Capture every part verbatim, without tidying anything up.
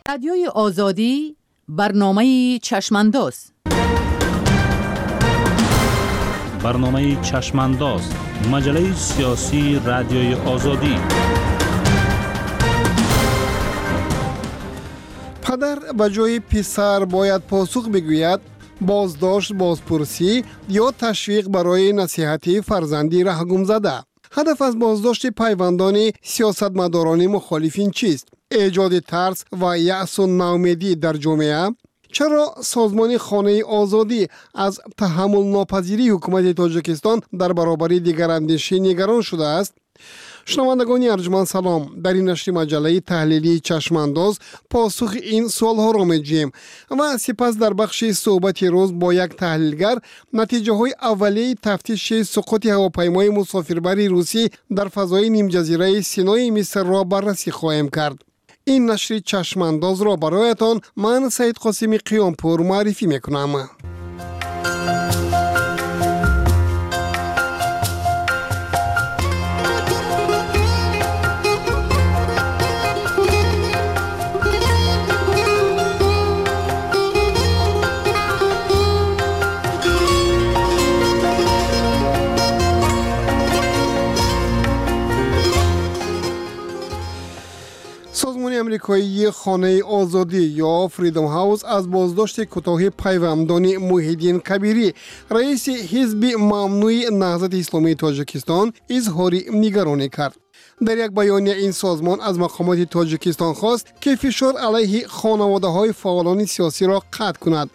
رادیوی آزادی برنامه چشمانداز. برنامه چشمانداز مجله سیاسی رادیوی آزادی. پدر به جای پسر باید پاسخ بگوید بازداشت، بازپرسی یا تشویق برای نصیحت فرزندی ره گم زده. هدف از بازداشت پیوندان سیاستمداران مخالفین چیست؟ ایجاد ترس و یأس و ناامیدی در جامعه؟ چرا سازمان خانه آزادی از تحمل ناپذیری حکومت تاجیکستان در برابر دیگراندیشی نگران شده است؟ شنوندگان ارجمند سلام. در این نشر مجله تحلیلی چشمانداز پاسخ این سوالها را می‌جوییم و سپس در بخش صحبت روز با یک تحلیلگر نتیجه های اولیه تفتیش سقوط هواپیمای مسافربری روسی در فضای نیم جزیره سینای مصر را بررسی خواهیم کرد. این نشر چشمانداز را برایتان من سید قاسمی قیامپور معرفی میکنم. سازمان امریکایی خانه آزادی یا فریدم هاوس از بازداشت کوتاه پیوندان محیدین کبیری رئیس حزب ممنوع نهضت اسلامی تاجیکستان اظهار نگرانی کرد. در یک بیانیه این سازمان از مقامات تاجیکستان خواست که فشار علیه خانواده های فعالان سیاسی را قطع کند.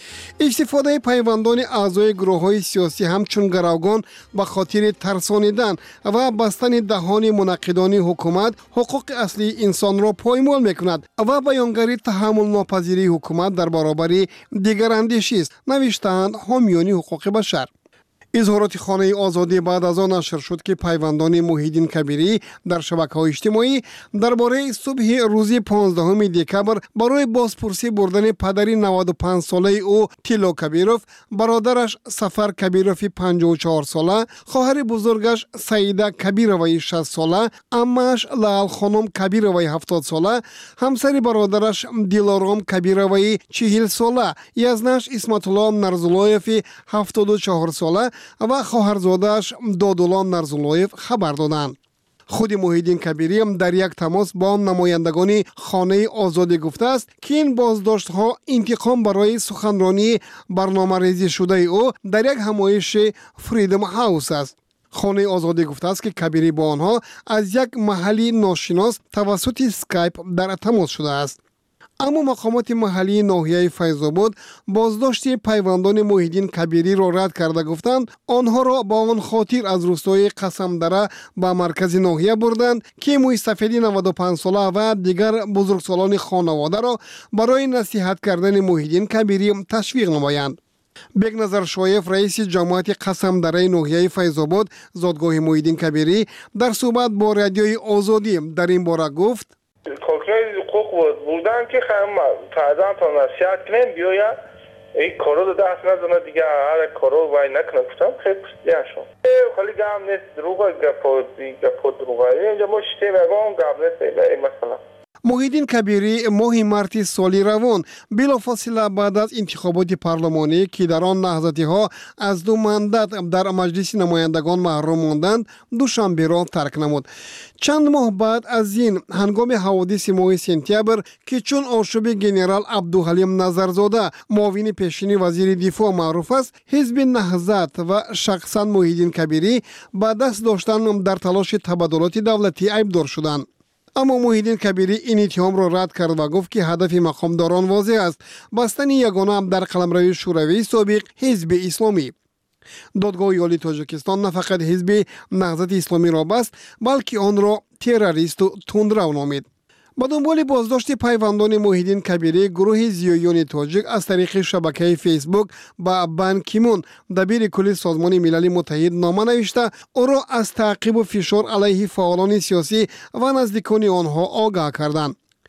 استفاده پیوندان اعضای گروه های سیاسی همچون گروگان به خاطر ترسانیدن و بستن دهان منقدان حکومت حقوق اصلی انسان را پایمال میکند و بیانگری تحمل ناپذیری حکومت در برابر دیگر اندیشی است، نوشتند حامیان حقوق بشر. اظهارات خانه آزادی بعد از آن نشر شد که پیوندان محیدین کبیری در شبکه‌های اجتماعی درباره صبح روز پانزدهم دکبر برای بازپرسی بردن پدر نود و پنج ساله او تیلو کبیروف، برادرش سفر کبیروف پنجاه و چهار ساله، خواهر بزرگش سعیده کبیروی شصت ساله، عمه‌اش لال خانم کبیروی هفتاد ساله، همسر برادرش دیلارام کبیروی چهل ساله، یزنش اسمت الله نرزولایف هفتاد و چهار ساله و خواهرزاده‌اش دادولان نرزولایف خبر دادند. خود محیدین کبیری هم در یک تماس با نمایندگان خانه آزادی گفته است که این بازداشت ها انتقام برای سخنرانی برنامه ریزی شده او در یک همایش فریدم هاوس است. خانه آزادی گفته است که کبیری با آنها از یک محلی ناشناس توسط اسکایپ در تماس شده است. اما مقامات محلی ناحیه فیض‌آباد بازداشت پیوندان محیدین کبیری را رد کرده گفتند آنها را با آن خاطر از روستای قسمدره به مرکز ناحیه بردند که مستفیدی نود و پنج ساله و دیگر بزرگسالان خانواده را برای نصیحت کردن محیدین کبیری تشویق نمایند. بیگ نظر شایف رئیس جماعت قسمدره ناحیه فیض‌آباد زادگاه محیدین کبیری در صحبت با رادیوی آزادی در این باره گفت حکومت حقوق بودن که خیلی فرزند تا نصیحت کنیم بیاید این کارو رو دست نزنه دیگه، هر کارو وای نکنه. گفتم خیلی پرسیدن شد خیلی گم نیست، دروغه گپا گپا دروغه اینجا ما شتیم اگام گم نیست. مثلا محیدین کبیری ماه مارس سالی روان بلافاصله بعد از انتخابات پارلمانی که در آن نهضتی ها از دو مندت در مجلس نمایندگان محروم ماندند دوشنبه را ترک نمود. چند ماه بعد از این هنگام حوادث ماه سپتامبر که چون آشوب گنرال عبدالحلیم نظرزاده معاون پیشین وزیر دفاع معروف است، حزب نهضت و شخصا محیدین کبیری با دست داشتن در تلاش تبادلات دولتی عیبدار شدند. اما محیدین کبیری این اتهام را رد کرد و گفت که هدف مقامداران واضح است، بستن یگانه در قلمرو شوروی سابق حزب اسلامی. دادگاه عالی تاجیکستان نه فقط حزب نهضت اسلامی را بست بلکه آن را تروریست و تندرو نامید. با دنبال بازداشت پیوندان محیدین کبیری، گروه زیایان تاجیک از طریق شبکه فیسبوک با بان کی مون دبیر کل سازمان ملل متحد نامه نوشته او را از تعقیب و فشار علیه فعالان سیاسی و نزدیکان آنها آگاه کردند.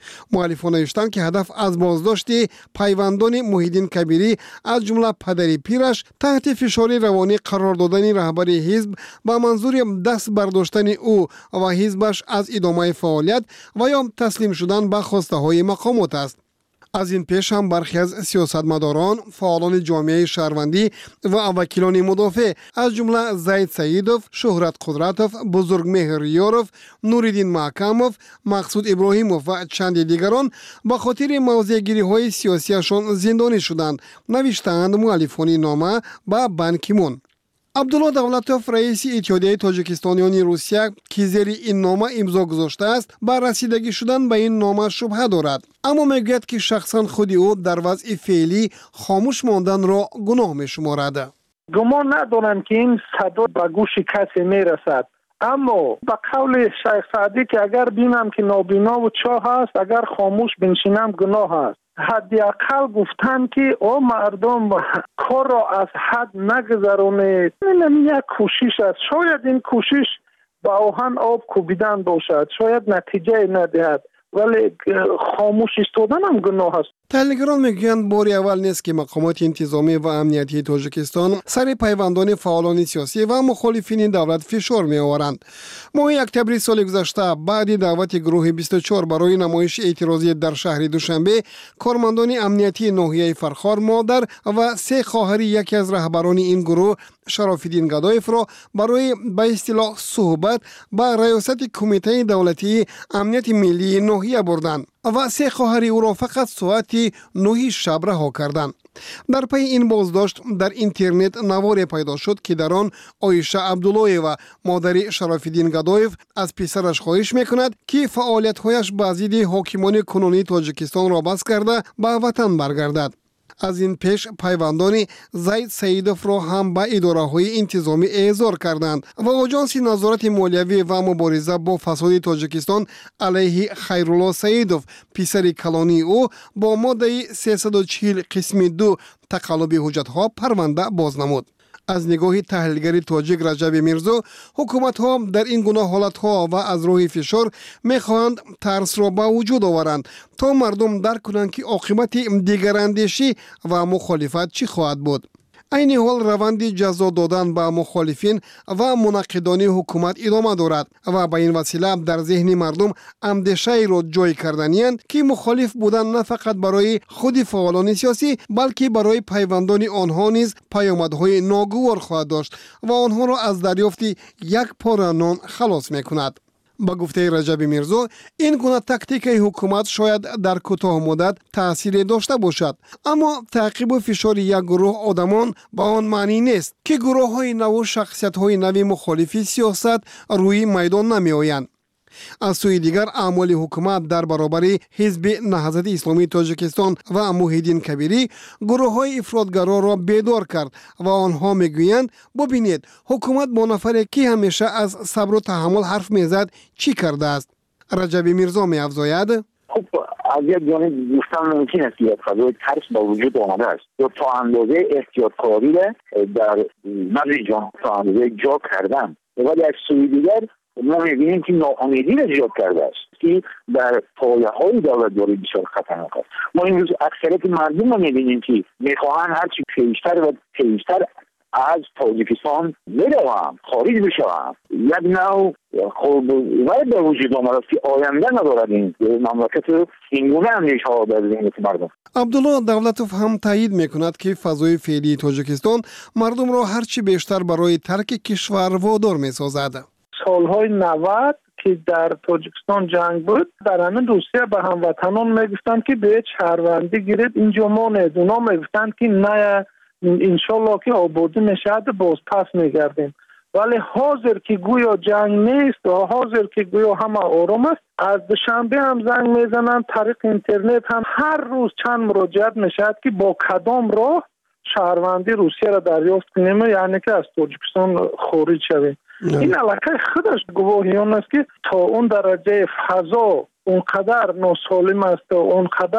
مؤلفان نوشتند که هدف از بازداشت پیوندان محیدین کبیری از جمله پدری پیرش تحت فشار روانی قرار دادن رهبر حزب با منظور دست برداشتن او و حزبش از ادامه فعالیت و یا تسلیم شدن به خواسته های مقامات است. از این پیش هم برخی از سیاستمداران، فعالان جامعه شهروندی و وکیلان مدافع از جمله زید سیدوف، شهرت قدرتوف، بزرگمهر ریاروف، نوریدین محکموف، مقصود ابراهیموف و چند دیگران به خاطر موضع‌گیری های سیاسیشان زندانی شدند، نوشتند مؤلفان نامه به بان کی مون. عبدالله دولتوف رئیس اتحادیه تاجیکستانیان روسیه که زیر این نامه امضا گذاشته است بر رسیدگی شدن به این نامه شبهه دارد، اما میگوید که شخصا خود او در وضع فعلی خاموش ماندن را گناه میشمارد. گمان ندارم که این صدا به گوش کسی میرسد، اما به قول شیخ سعدی که اگر بینم که نابینا و چاه است، اگر خاموش بنشینم گناه است. حداقل گفتن که او مردم کار را از حد نگذرونه، این یک کوشش است. شاید این کوشش با آهن آب کوبیدن باشد، شاید نتیجه ندهد، ولی خاموش ایستادن هم گناه است. تحلیلگران میگویند باری اول نیست که مقامات انتظامی و امنیتی تاجیکستان سر پیوندان فعالان سیاسی و مخالفین دولت فشار می آورند. ماه اکتبر سال گذشته بعد دعوت گروه بیست و چهار برای نمایش اعتراضی در شهر دوشنبه، کارمندان امنیتی ناحیه فرخار مادر و سه خواهر یکی از رهبران این گروه، شراف‌الدین گدایف را برای به اصطلاح صحبت به ریاست کمیته دولتی امنیت ملی ناحیه بردند و سه خواهر او را فقط ساعت نه شب رها کردند. در پی این بازداشت در اینترنت نواری پیدا شد که در آن عایشه عبدالله و مادر شراف‌الدین گدایف از پسرش خواهش میکند که فعالیت‌هایش به ضد حاکمان کنونی تاجیکستان را بس کرده به وطن برگردد. از این پیش پیوندان زید سیدوف را هم به اداره های انتظامی احضار کردند و آژانس نظارت مالیوی و مبارزه با فساد تاجیکستان علیه خیرالله سیدوف پسر کلانی او با ماده سیصد و چهل قسم دو تقلب حجت ها پرونده باز نمود. از نگاه تحلیلگر تاجیک رجب میرزا، حکومت ها در این گونه حالت ها و از راه فشار میخواهند ترس را به وجود آورند تا مردم درک کنند که عاقبت دیگراندیشی و مخالفت چی خواهد بود. این حال روند جزا دادن به مخالفین و مناقضان حکومت ادامه دارد و به این وسیله در ذهن مردم اندیشه را جای کردنی‌اند که مخالف بودن نه فقط برای خود فعالان سیاسی بلکه برای پیوندان آنها نیز پیامدهای ناگوار خواهد داشت و آنها را از دریافت یک پاره نان خلاص می‌کند. با گفته رجب میرزا، این گونه تاکتیک حکومت شاید در کوتاه مدت تأثیر داشته باشد، اما تعقیب و فشار یک گروه آدمان با آن معنی نیست که گروه های نو و شخصیت های نوی مخالفی سیاست روی میدان نمی آیند. از سوی دیگر اعمال حکومت در برابر حزب نهضت اسلامی تاجیکستان و محیدین کبیری گروه های افراطگرا را بیدار کرد و آنها میگویند ببینید حکومت با نفری که همیشه از صبر و تحمل حرف میزد چی کرده است. رجب میرزا می افزاید خب از یک جانب گفتن ممکن است که فضای ترس با وجود آمده است یا تا اندازه احتیاطکاری در نزد جان تا اندازه جا کردن، ولی از سوی دیگر ما می‌بینیم که ناامیدی را ایجاد کرده است که در پایه‌های دولت‌داری بسیار خطرناک است. ما امروز اکثریت مردم را می‌بینیم که می‌خواهند هرچی پیشتر و پیشتر از تاجیکستان بروند، خارج بشوند. یک نوع خب ولی به وجود آمده است که آینده ندارد این مملکت، اینگونه اندیشه‌ها در ذهن مردم. عبدالله دولتوف هم تایید میکند که فضای فعلی تاجیکستان مردم را هرچی بیشتر برای ترک کشور وادار می‌سازد. سالهای نود که در تاجیکستان جنگ بود، در همین روسیه به هموطنان میگفتند که به شهروندی گیرید اینجا مانید. اونا میگفتند که نه انشالله که آبادی میشد باز پس میگردیم. ولی حاضر که گویا جنگ نیست و حاضر که گویا همه آرام است، از دوشنبه هم زنگ میزنند، طریق اینترنت هم هر روز چند مراجعت میشد که با کدام راه شهروندی روسیه را دریافت کنیم، یعنی که از تاجیکستان خارج شویم. این علاقه خودش گواهیان است که تا اون درجه فضا اونقدر ناسالم است و اونقدر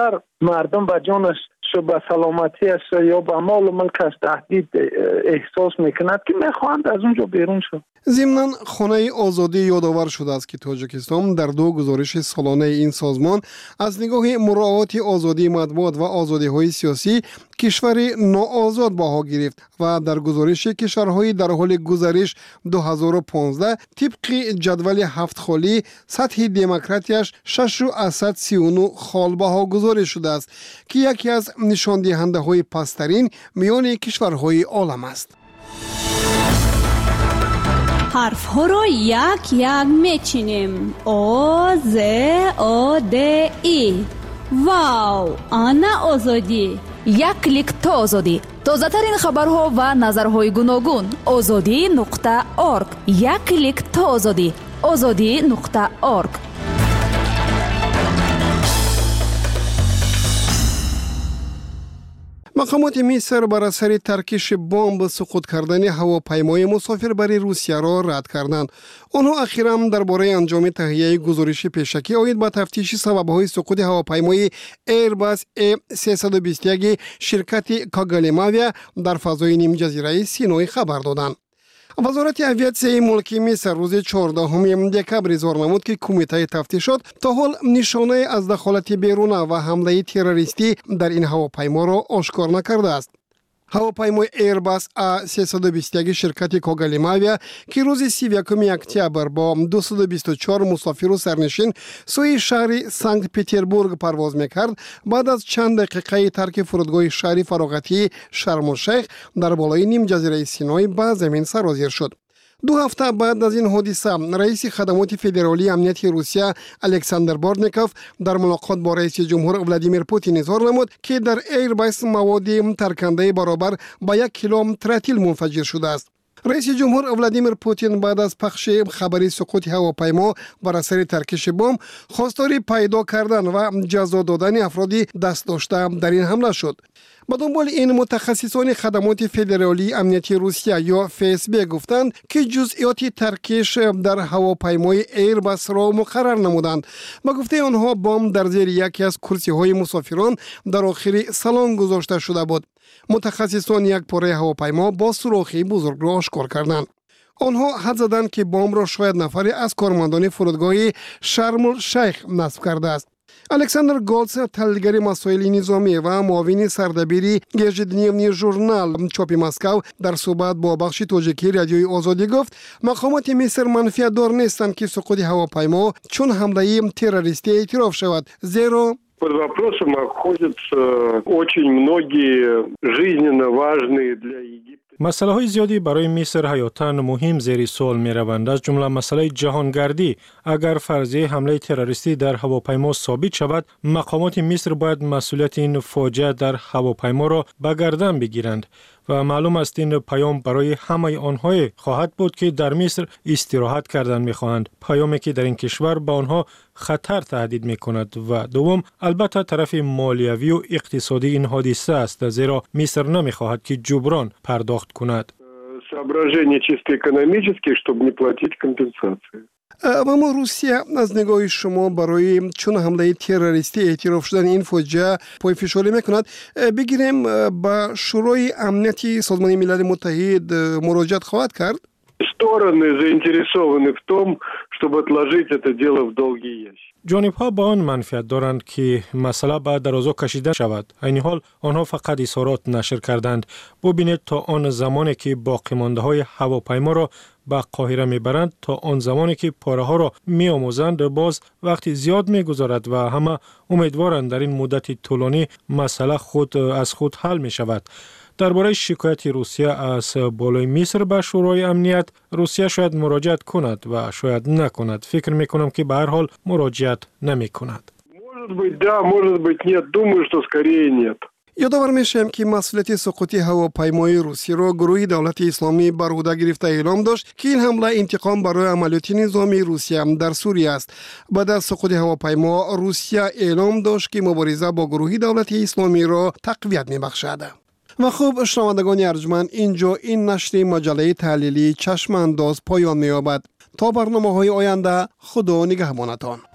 مردم به جانش شو به سلامتیش یا به مال و ملکش تهدید احساس میکند که میخواهند از اونجا بیرون شد. ضمناً خانه آزادی یادآور شده است که تاجیکستان در دو گزارش سالانه این سازمان از نگاه مراعات آزادی مطبوعات و آزادی‌های سیاسی کشور ناآزاد بها گرفت و در گزارش کشورهای در حال گذرش دو هزار و پانزده طبق جدول هفت خالی سطح دموکراتیش شش از سی و نه خال بها گذاری شده است که یکی از نشان دهنده های پسترین میان کشورهای عالم است. حرف ها را یک یک میچینیم. او ز او د ای. واو، آنا آزادی. یک کلیک تا آزادی. تازه ترین خبرها و نظرهای گوناگون. آزادی نقطه اورگ. یک کلیک تا آزادی. آزادی نقطه اورگ. مقامات مصر بر اثر ترکش بمب سقوط کردن هواپیمای مسافربری روسیه را رد کردند. آنها اخیراً درباره انجام تهیه گزارش پیشکی عاید به تفتیش سبب‌های سقوط هواپیمای ایرباس ای سیصد و بیست و یک شرکت کاگالیماویا در فضای نیم جزیره سینای خبر دادند. وزارت اویاسیون ملکی مصر روز چهاردهم دکبر اظهار نمود که کمیته تفتیشات تا حال نشانه از دخالت بیرونه و حمله تروریستی در این هواپیما را آشکار نکرده است. هواپیمای ایرباس ای سیصد و بیست و یک شرکت کاگالیماویا که روز سی و یکم اکتبر با دویست و بیست و چهار مسافر و سرنشین سوی شهر سنت پترزبورگ پرواز میکرد، بعد از چند دقیقه ترک فرودگاه شهر فراغتی شرم الشیخ در بالای نیم جزیره سینای به زمین سرازیر شد. دو هفته بعد از این حادثه رئیس خدمات فدرالی امنیت روسیه الکساندر بارنیکوف در ملاقات با رئیس جمهور ولادیمیر پوتین اظهار نمود که در ایرباس مواد ترکنده برابر با یک کیلو ترتیل منفجر شده است. رئیس جمهور ولادیمیر پوتین بعد از پخش خبری سقوط هواپیما بر اثر ترکش بمب خواستار پیدا کردن و جزا دادن افرادی دست داشته در این حمله شد. با دنبال این متخصصان خدمات فدرالی امنیتی روسیه یا اف اس بی گفتند که جزئیات ترکش در هواپیمای ایرباس را مقرر نمودند. با گفته آنها بمب در زیر یکی از کرسی های مسافران در آخر سالن گذاشته شده بود. متخصصان یک پاره هواپیما با سوراخی بزرگ را آشکار کردند. آنها حد زدند که بمب را شاید نفری از کارمندان فرودگاه شرم الشیخ نصب کرده است. الکساندر گولتس، تحلیلگر مسائل نظامی و معاون سردبیری گژدنیوی ژورنال چاپ مسکو در صحبت با بخش تاجیکی رادیوی آزادی گفت مقامات مصر منفیت دار نیستند که سقوط هواپیما چون حمله تروریستی اعتراف شود، زیرا под вопросом находятся очень многие жизненно важные для Египта. مسئله های زیادی برای مصر حیاتاً مهم زیر سوال می روند، از جمله مسئله جهانگردی. اگر فرضیه حمله تروریستی در هواپیما ثابت شود، مقامات مصر باید مسئولیت این فاجعه در هواپیما را به گردن بگیرند و معلوم است این پیام برای همه آنها خواهد بود که در مصر استراحت کردن می خواهند، پیامی که در این کشور به آنها خطر تهدید می کند. و دوم البته طرف مالیوی و اقتصادی این حادثه است، زیرا مصر نمی خواهد که جبران پرداخت کند. соображения чисто экономические, чтобы не платить компенсации. اما روسیه از نگاه شما برای چون حمله تروریستی اعتراف شدن این فاجعه پای فشاری میکند؟ بگیریم با شورای امنیتی سازمان ملل متحد مراجعت خواهد کرد؟ Стороны заинтересованы в том, чтобы отложить это дело в долгий ящик. جانب ها با آن منفعت دارند که مسئله به درازا کشیده شود. این حال آنها فقط اظهارات نشر کردند. ببینید تا آن زمانی که باقی مانده های هواپیما را به قاهره میبرند تا آن زمانی که پاره ها را می آموزند باز وقتی زیاد می گذارد و همه امیدوارند در این مدت طولانی مسئله خود از خود حل می شود. درباره شکایت روسیه از بالای مصر به شورای امنیت، روسیه شاید مراجعت کند و شاید نکند. فکر می کنم که به هر حال مراجعت نمی کند. Может быть, да, может быть, нет. Думаю, что скорее нет. یادآور میشم که مسئولیت سقوط هواپیمای روسی را گروه دولت اسلامی بر عهده گرفته اعلام داشت که این حمله انتقام برای عملیات نظامی روسیه در سوریه است. بعد از سقوط هواپیما روسیه اعلام داشت که مبارزه با گروه دولت اسلامی را تقویت می‌بخشد. و خوب شنوندگان ارجمند، اینجا این نشر مجله تحلیلی چشم انداز پایان می‌یابد. تا برنامه‌های آینده خدا نگهبانتان.